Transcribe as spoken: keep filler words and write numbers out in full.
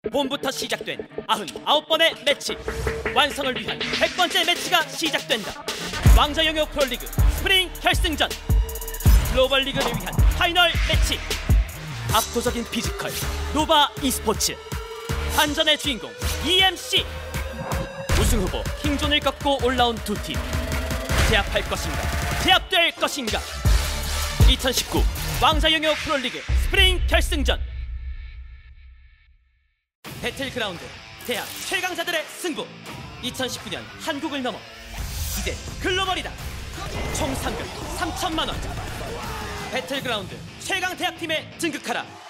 봄부터 시작된 구십구 번의 매치, 완성을 위한 백 번째 매치가 시작된다. 왕자영역 프로리그 스프링 결승전, 글로벌 리그를 위한 파이널 매치. 압도적인 피지컬 노바 e스포츠, 반전의 주인공 이엠씨. 우승 후보 킹존을 꺾고 올라온 두 팀, 제압할 것인가 제압될 것인가. 이천십구 왕자영역 프로리그 스프링 결승전, 배틀그라운드 대학 최강자들의 승부. 이천십구 년 한국을 넘어 이제 글로벌이다. 총 상금 삼천만 원. 배틀그라운드 최강 대학팀에 등극하라.